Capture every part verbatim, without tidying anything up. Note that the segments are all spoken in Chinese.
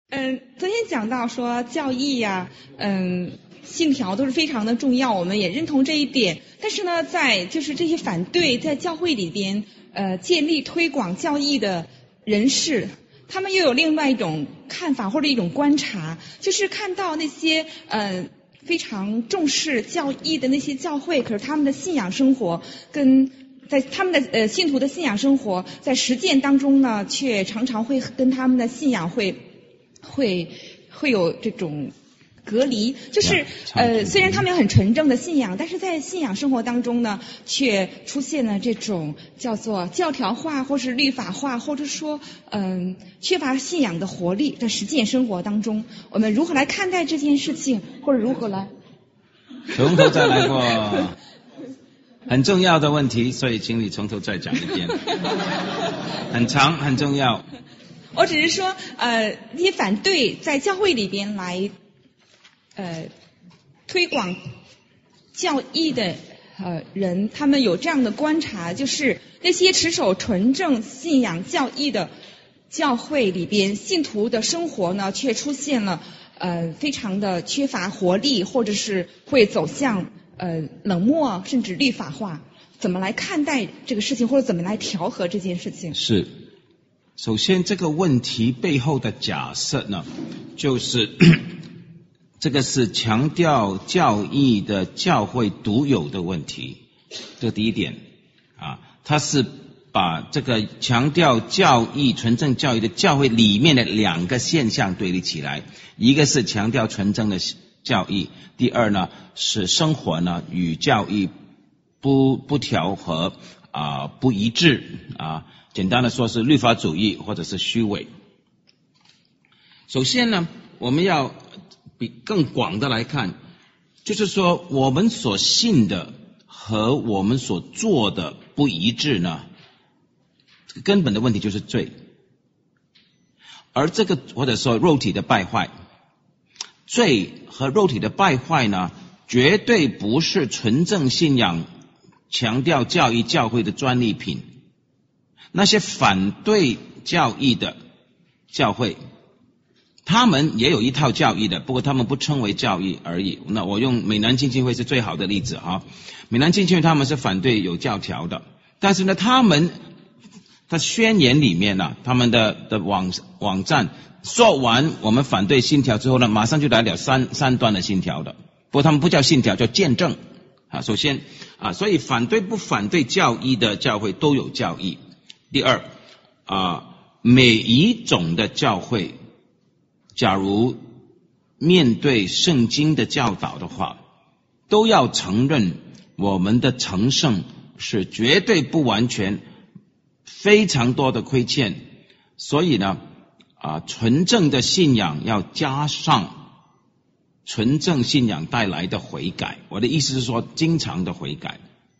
嗯，昨天讲到说教义呀、啊，嗯，信条都是非常的重要，我们也认同这一点。但是呢，在就是这些反对在教会里边呃建立推广教义的人士，他们又有另外一种看法或者一种观察，就是看到那些呃非常重视教义的那些教会，可是他们的信仰生活跟在他们的呃信徒的信仰生活在实践当中呢，却常常会跟他们的信仰会。会会有这种隔离，就是呃，虽然他们有很纯正的信仰，但是在信仰生活当中呢，却出现了这种叫做教条化，或是律法化，或者说嗯、呃、缺乏信仰的活力，在实践生活当中，我们如何来看待这件事情，或者如何来？ 从头再来过，很重要的问题，所以请你从头再讲一遍，很长很重要。 我只是说，呃，那些反对在教会里边来，呃，推广教义的呃人，他们有这样的观察，就是那些持守纯正信仰教义的教会里边，信徒的生活呢，却出现了呃非常的缺乏活力，或者是会走向呃冷漠，甚至律法化。怎么来看待这个事情，或者怎么来调和这件事情？ 是。首先，这个问题背后的假设呢，就是这个是强调教义的教会独有的问题，这第一点啊，它是把这个强调教义纯正教义的教会里面的两个现象对立起来，一个是强调纯正的教义，第二呢是生活呢与教义不不调和啊，不一致啊。简单的说是律法主义或者是虚伪。首先呢，我们要比更广的来看，就是说我们所信的和我们所做的不一致呢，根本的问题就是罪。而这个或者说肉体的败坏，罪和肉体的败坏呢，绝对不是纯正信仰强调教义教会的专利品。那些反对教义的教会，他们也有一套教义的，不过他们不称为教义而已。那我用美南浸信会是最好的例子啊。美南浸信会他们是反对有教条的，但是呢，他们的宣言里面呢、啊，他们的的网网站说完我们反对信条之后呢，马上就来了三三段的信条的。不过他们不叫信条，叫见证啊。首先啊，所以反对不反对教义的教会都有教义。第二啊，每一种的教会，假如面对圣经的教导的话，都要承认我们的成圣是绝对不完全，非常多的亏欠。所以呢啊，纯正的信仰要加上纯正信仰带来的悔改。我的意思是说，经常的悔改。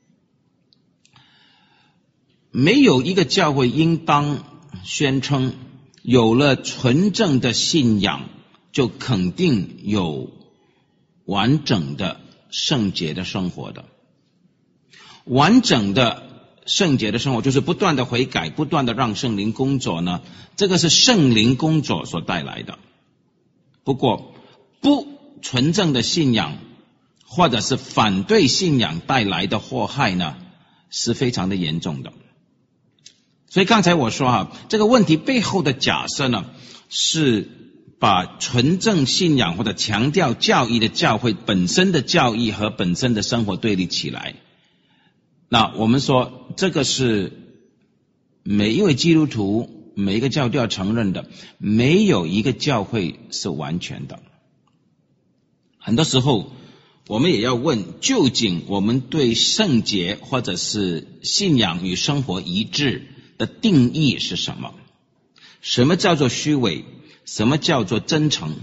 没有一个教会应当宣称有了纯正的信仰就肯定有完整的圣洁的生活的。完整的圣洁的生活就是不断的悔改，不断的让圣灵工作呢，这个是圣灵工作所带来的。不过不纯正的信仰或者是反对信仰带来的祸害呢，是非常的严重的。所以刚才我说啊，这个问题背后的假设呢，是把纯正信仰或者强调教义的教会本身的教义和本身的生活对立起来。那我们说这个是每一位基督徒每一个教都要承认的，没有一个教会是完全的。很多时候我们也要问，究竟我们对圣洁或者是信仰与生活一致的定义是什么？什么叫做虚伪？什么叫做真诚？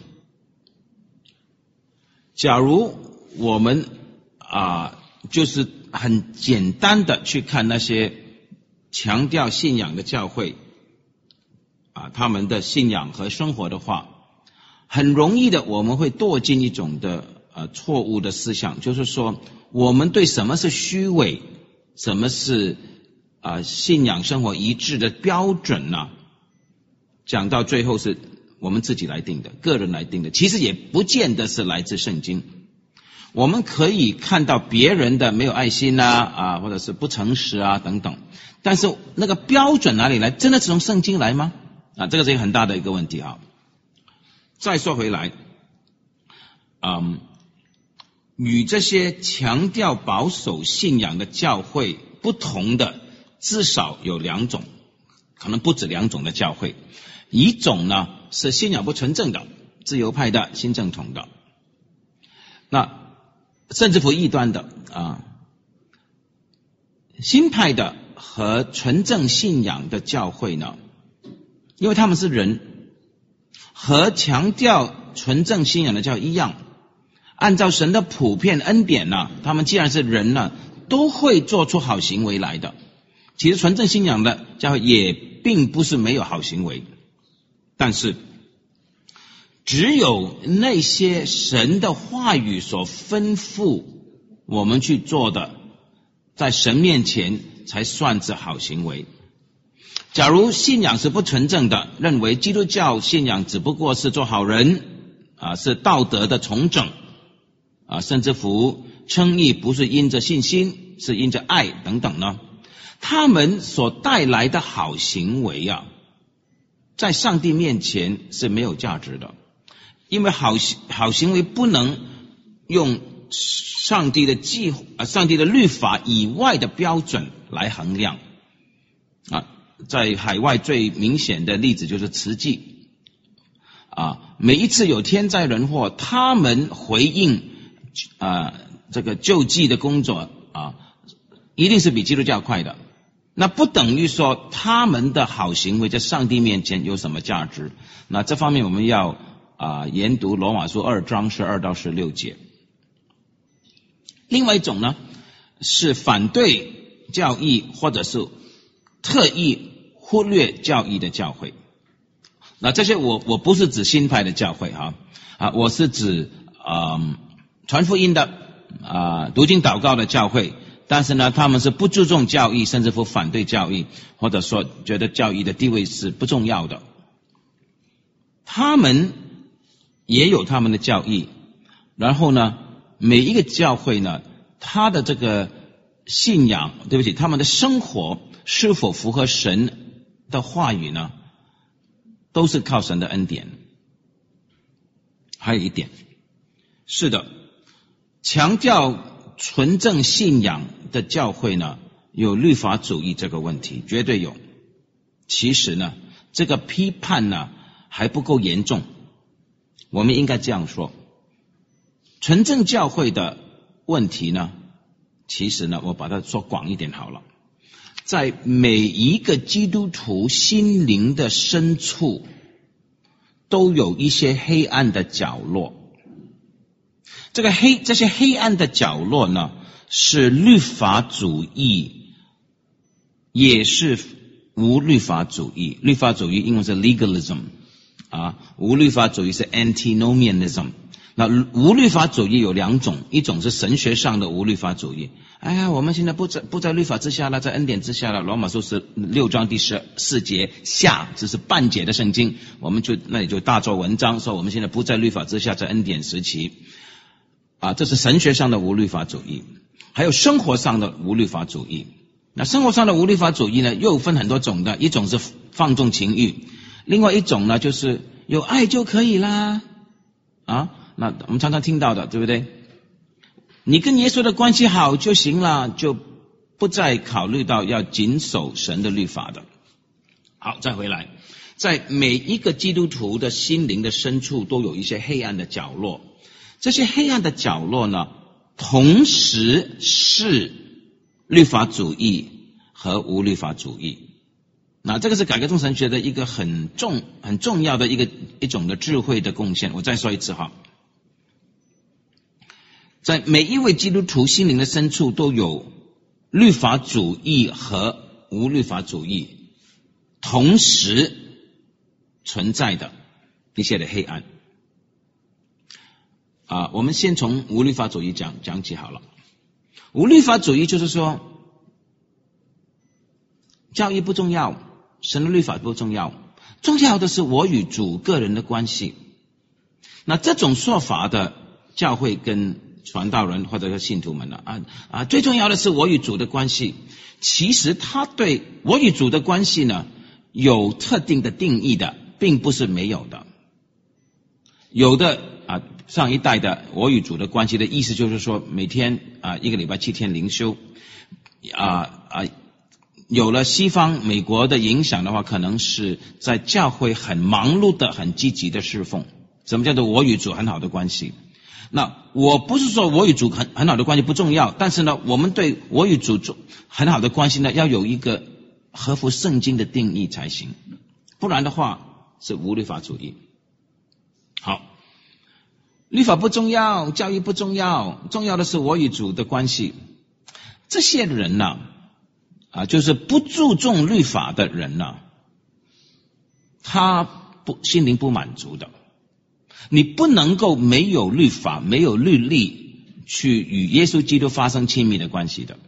假如我们啊，就是很简单的去看那些强调信仰的教会啊，他们的信仰和生活的话，很容易的我们会堕进一种的呃错误的思想，就是说我们对什么是虚伪，什么是啊信仰生活一致的标准呢、啊？讲到最后是我们自己来定的，个人来定的，其实也不见得是来自圣经。我们可以看到别人的没有爱心啊，啊，或者是不诚实啊等等，但是那个标准哪里来？真的是从圣经来吗？啊，这个是一个很大的一个问题啊。再说回来，嗯，与这些强调保守信仰的教会不同的，至少有两种，可能不止两种的教会。一种呢是信仰不纯正的，自由派的、新正统的，那甚至乎异端的啊，新派的和纯正信仰的教会呢，因为他们是人，和强调纯正信仰的教一样，按照神的普遍恩典呢，他们既然是人呢，都会做出好行为来的。其实纯正信仰的教会也并不是没有好行为，但是只有那些神的话语所吩咐我们去做的，在神面前才算是好行为。假如信仰是不纯正的，认为基督教信仰只不过是做好人啊，是道德的重整啊，甚至乎称义不是因着信心，是因着爱等等呢，他们所带来的好行为啊，在上帝面前是没有价值的。因为好好行为不能用上帝的计啊上帝的律法以外的标准来衡量啊。在海外最明显的例子就是慈济啊，每一次有天灾人祸，他们回应啊这个救济的工作啊，一定是比基督教快的。那不等于说他们的好行为在上帝面前有什么价值。那这方面我们要啊研读罗马书二章十二到十六节。另外一种呢，是反对教义或者是特意忽略教义的教会。那这些我我不是指新派的教会哈啊，我是指嗯传福音的啊读经祷告的教会，但是呢他们是不注重教义，甚至乎反对教义，或者说觉得教义的地位是不重要的。他们也有他们的教义，然后呢每一个教会呢他的这个信仰，对不起，他们的生活是否符合神的话语呢，都是靠神的恩典。还有一点，是的，强调纯正信仰的教会呢，有律法主义这个问题，绝对有。其实呢，这个批判呢还不够严重。我们应该这样说，纯正教会的问题呢，其实呢，我把它说广一点好了。在每一个基督徒心灵的深处，都有一些黑暗的角落。这个黑，这些黑暗的角落呢，是律法主义，也是无律法主义。律法主义英文是 legalism 啊，无律法主义是 antinomianism。那无律法主义有两种，一种是神学上的无律法主义。哎呀，我们现在不在不在律法之下了，在恩典之下了。罗马书是六章第十四节下，这是半解的圣经，我们就那里就大做文章，说我们现在不在律法之下，在恩典时期啊，这是神学上的无律法主义。还有生活上的无律法主义。那生活上的无律法主义呢，又分很多种的，一种是放纵情欲，另外一种呢就是有爱就可以啦啊。那我们常常听到的，对不对？你跟耶稣的关系好就行了，就不再考虑到要谨守神的律法的。好，再回来，在每一个基督徒的心灵的深处都有一些黑暗的角落，这些黑暗的角落呢，同时是律法主义和无律法主义。那这个是改革宗神学的一个很重很重要的一个一种的智慧的贡献。我再说一次哈，在每一位基督徒心灵的深处都有律法主义和无律法主义同时存在的一些的黑暗啊。我们先从无律法主义讲讲起好了。无律法主义就是说，教义不重要，神的律法不重要， 重要的是我与主个人的关系。那这种说法的教会跟传道人或者是信徒们呢，啊啊，最重要的是我与主的关系。其实他对我与主的关系呢，有特定的定义的，并不是没有的。有的啊，上一代的我与主的关系的意思就是说，每天啊一个礼拜七天灵修，啊啊，有了西方美国的影响的话，可能是在教会很忙碌的、很积极的侍奉。什么叫做我与主很好的关系？那我不是说我与主很很好的关系不重要，但是呢，我们对我与主很好的关系呢，要有一个合乎圣经的定义才行，不然的话是无律法主义。好，律法不重要，教义不重要，重要的是我与主的关系。这些人呢、啊，啊，就是不注重律法的人呢、啊，他不心灵不满足的。你不能够没有律法、没有律例去与耶稣基督发生亲密的关系的。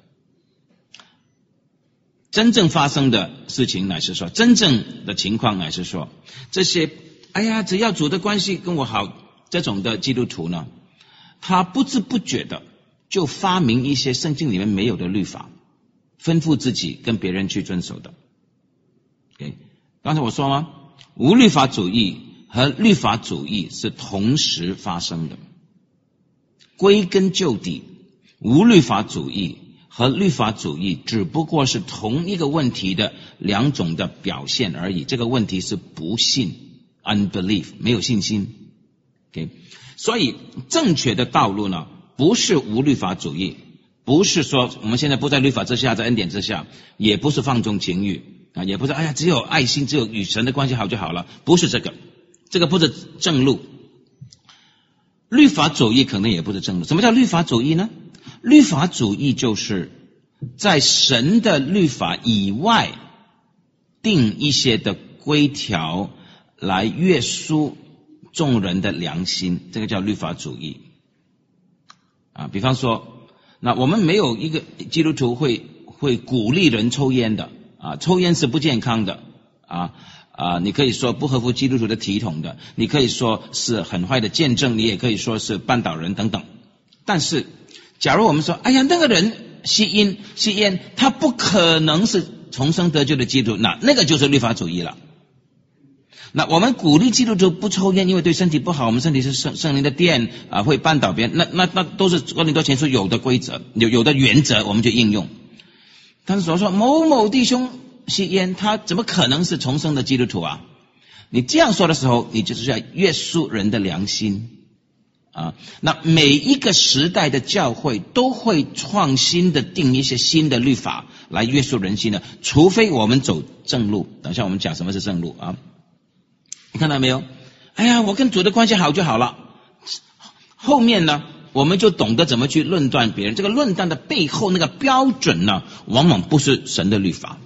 真正发生的事情乃是说，真正的情况乃是说，这些哎呀，只要主的关系跟我好这种的基督徒呢，他不知不觉的就发明一些圣经里面没有的律法，吩咐自己跟别人去遵守的。Okay? 刚才我说吗？无律法主义和律法主义是同时发生的。归根究底，无律法主义和律法主义只不过是同一个问题的两种的表现而已。这个问题是不信 unbelief， 没有信心。Okay? 所以正确的道路呢，不是无律法主义，不是说我们现在不在律法之下，在恩典之下，也不是放纵情欲啊，也不是哎呀只有爱心，只有与神的关系好就好了，不是这个。这个不是正路。律法主义可能也不是正路。什么叫律法主义呢？律法主义就是在神的律法以外定一些的规条来约束众人的良心，这个叫律法主义啊。比方说，那我们没有一个基督徒会会鼓励人抽烟的啊，抽烟是不健康的啊。啊，你可以说不合乎基督徒的体统的，你可以说是很坏的见证，你也可以说是绊倒人等等。但是，假如我们说，哎呀，那个人吸烟吸烟，他不可能是重生得救的基督徒，那那个就是律法主义了。那我们鼓励基督徒不抽烟，因为对身体不好，我们身体是圣圣灵的殿啊，会绊倒别人，那那那都是哥林多前书有的规则，有有的原则，我们就应用。但是我说某某弟兄吸烟，他怎么可能是重生的基督徒啊？你这样说的时候，你就是要约束人的良心啊。那每一个时代的教会都会创新的定一些新的律法来约束人心的，除非我们走正路。等一下我们讲什么是正路啊？你看到没有？哎呀，我跟主的关系好就好了。后面呢，我们就懂得怎么去论断别人。这个论断的背后那个标准呢，往往不是神的律法。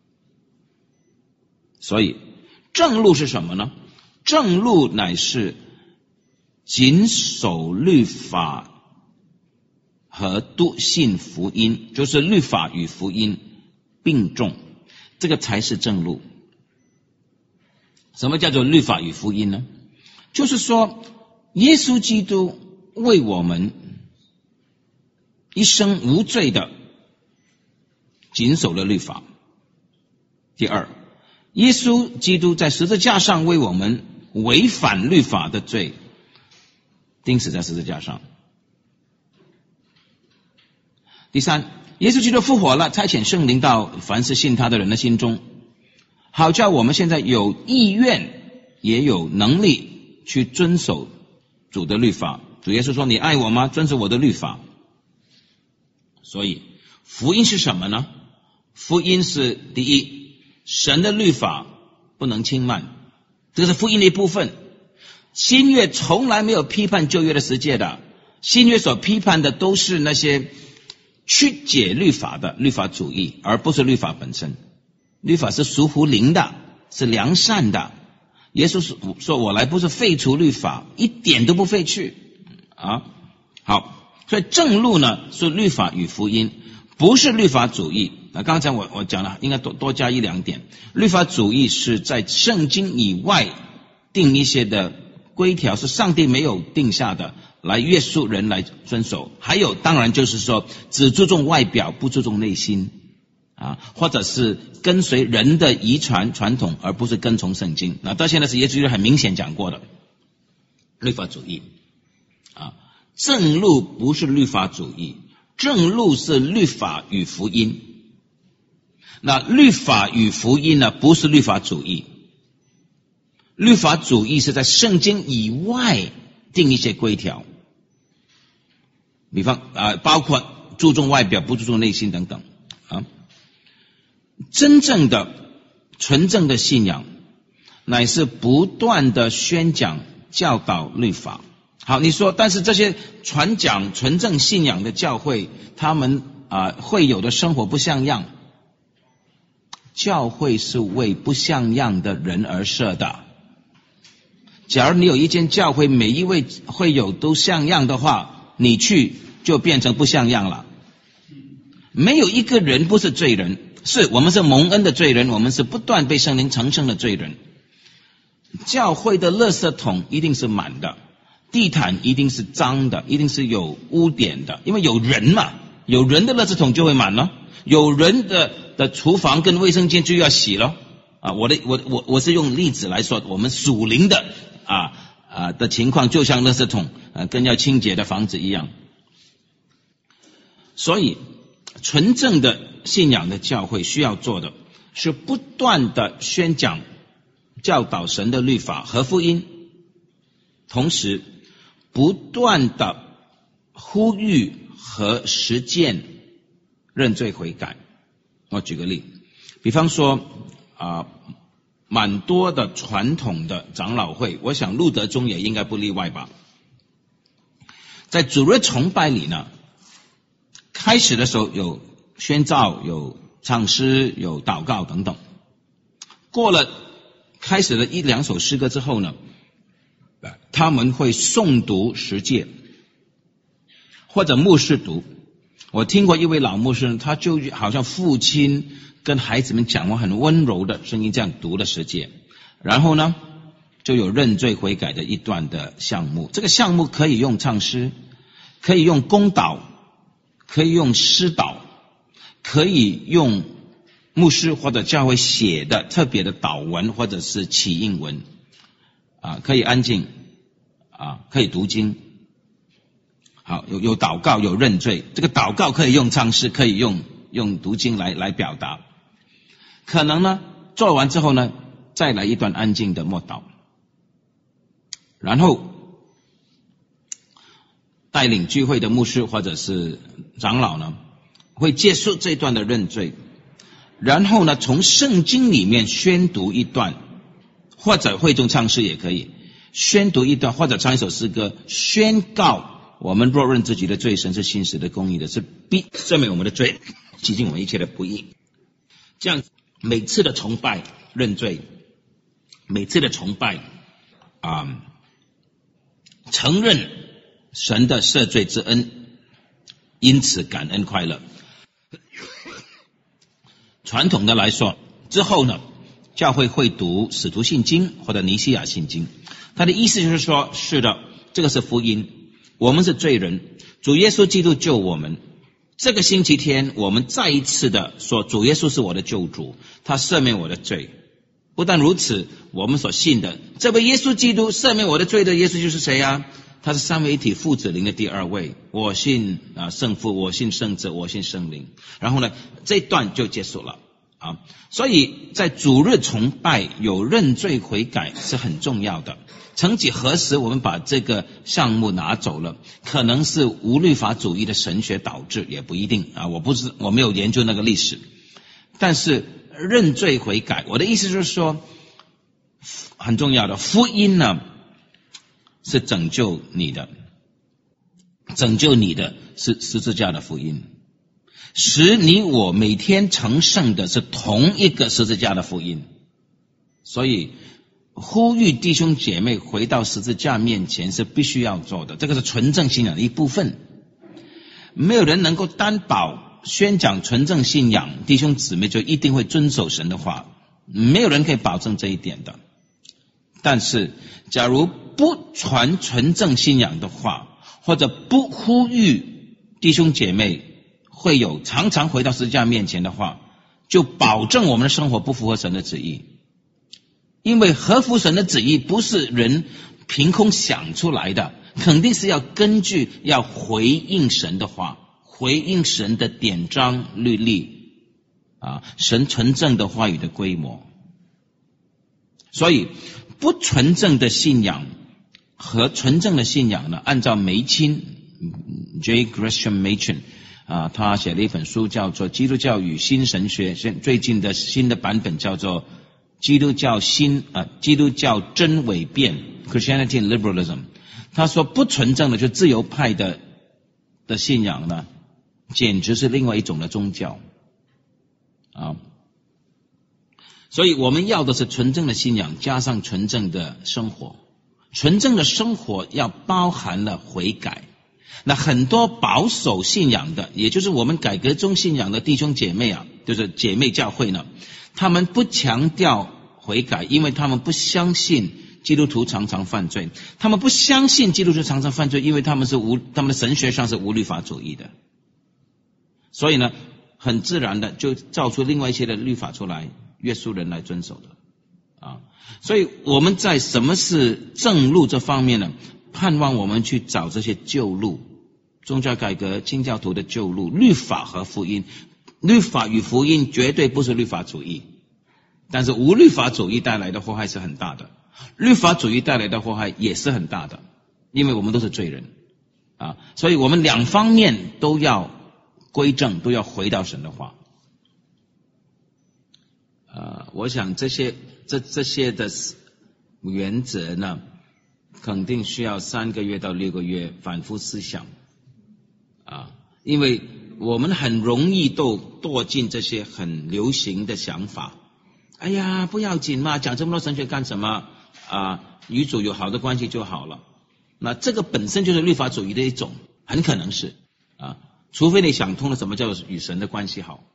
所以正路是什么呢？正路乃是谨守律法和笃信福音，就是律法与福音并重，这个才是正路。什么叫做律法与福音呢？就是说耶稣基督为我们一生无罪的谨守了律法。第二，耶稣基督在十字架上为我们违反律法的罪钉死在十字架上。第三，耶稣基督复活了，差遣圣灵到凡是信他的人的心中，好叫我们现在有意愿也有能力去遵守主的律法。主耶稣说，你爱我吗？遵守我的律法。所以福音是什么呢？福音是第一，神的律法不能轻慢，这是福音的一部分。新约从来没有批判旧约的十诫的，新约所批判的都是那些曲解律法的律法主义，而不是律法本身。律法是属乎灵的，是良善的。耶稣说我来不是废除律法，一点都不废去啊。好，所以正路呢是律法与福音，不是律法主义， 那刚才我我讲了，应该多多加一两点。律法主义是在圣经以外定一些的规条，是上帝没有定下的，来约束人来遵守。还有当然就是说只注重外表不注重内心啊，或者是跟随人的遗传传统而不是跟从圣经。那到现在是耶稣基督很明显讲过的律法主义啊，正路不是律法主义，正路是律法与福音。那律法与福音呢，不是律法主义。律法主义是在圣经以外定一些规条，比方啊，包括注重外表不注重内心等等啊。真正的纯正的信仰乃是不断的宣讲教导律法。好，你说但是这些传讲纯正信仰的教会，他们啊会有的生活不像样。教会是为不像样的人而设的。假如你有一间教会，每一位会友都像样的话，你去就变成不像样了。没有一个人不是罪人，是我们是蒙恩的罪人，我们是不断被圣灵成圣的罪人。教会的垃圾桶一定是满的，地毯一定是脏的，一定是有污点的，因为有人嘛，有人的垃圾桶就会满了，有人的的厨房跟卫生间就要洗了啊！我的我我我是用例子来说，我们属灵的啊啊的情况，就像垃圾桶啊跟要清洁的房子一样。所以，纯正的信仰的教会需要做的是不断的宣讲、教导神的律法和福音，同时不断的呼吁和实践认罪悔改。我举个例，比方说啊，蛮多的传统的长老会，我想路德宗也应该不例外吧。在主日崇拜里呢，开始的时候有宣召、有唱诗、有祷告等等。过了开始了一两首诗歌之后呢，他们会诵读十诫，或者牧师读。我听过一位老牧师，他就好像父亲跟孩子们讲话很温柔的声音这样读了十诫，然后呢就有认罪悔改的一段的项目。这个项目可以用唱诗，可以用公祷，可以用诗祷，可以用牧师或者教会写的特别的祷文或者是起印文啊，可以安静啊，可以读经。好，有有祷告，有认罪。这个祷告可以用唱诗，可以用用读经来来表达。可能呢，做完之后呢，再来一段安静的默祷，然后带领聚会的牧师或者是长老呢，会结束这段的认罪，然后呢，从圣经里面宣读一段，或者会众唱诗也可以宣读一段，或者唱一首诗歌，宣告我们若认自己的罪，神是信实的公义的，是必赦免我们的罪，洗净我们一切的不义。这样每次的崇拜认罪，每次的崇拜啊、嗯，承认神的赦罪之恩，因此感恩快乐。传统的来说，之后呢，教会会读使徒信经或者尼西亚信经，他的意思就是说，是的，这个是福音，我们是罪人，主耶稣基督救我们。这个星期天我们再一次的说，主耶稣是我的救主，他赦免我的罪。不但如此，我们所信的这位耶稣基督赦免我的罪的耶稣就是谁啊？他是三位一体父子灵的第二位。我信啊圣父，我信圣子，我信圣灵。然后呢，这段就结束了啊。所以在主日崇拜有认罪悔改是很重要的。曾几何时我们把这个项目拿走了，可能是无律法主义的神学导致，也不一定啊。我不是我没有研究那个历史，但是认罪悔改，我的意思就是说，很重要的福音呢，是拯救你的，拯救你的是十字架的福音，使你我每天成圣的是同一个十字架的福音。所以呼吁弟兄姐妹回到十字架面前是必须要做的，这个是纯正信仰的一部分。没有人能够担保宣讲纯正信仰，弟兄姊妹就一定会遵守神的话，没有人可以保证这一点的。但是假如不传纯正信仰的话，或者不呼吁弟兄姐妹会有常常回到十字架面前的话，就保证我们的生活不符合神的旨意。因为合乎神的旨意不是人凭空想出来的，肯定是要根据要回应神的话，回应神的典章律例啊，神纯正的话语的规模。所以不纯正的信仰和纯正的信仰呢，按照梅钦 J. Gresham Machen 啊，他写了一本书叫做《基督教与新神学》，最近的新的版本叫做基督教新啊，基督教真伪辩 Christianity and Liberalism。他说不纯正的就自由派的的信仰呢，简直是另外一种的宗教啊。所以我们要的是纯正的信仰加上纯正的生活。纯正的生活要包含了悔改。那很多保守信仰的，也就是我们改革中信仰的弟兄姐妹啊，就是姐妹教会呢，他们不强调悔改，因为他们不相信基督徒常常犯罪，他们不相信基督徒常常犯罪，因为他们是无他们的神学上是无律法主义的，所以呢，很自然的就造出另外一些的律法出来约束人来遵守的啊。所以我们在什么是正路这方面呢，盼望我们去找这些旧路，宗教改革清教徒的旧路，律法和福音。律法与福音绝对不是律法主义，但是无律法主义带来的祸害是很大的，律法主义带来的祸害也是很大的，因为我们都是罪人啊，所以我们两方面都要归正，都要回到神的话。呃，我想这些这这些的原则呢，肯定需要三个月到六个月反复思想啊，因为我们很容易都堕进这些很流行的想法。哎呀，不要紧嘛，讲这么多神学干什么啊？与主有好的关系就好了。那这个本身就是律法主义的一种，很可能是啊，除非你想通了什么叫与神的关系好。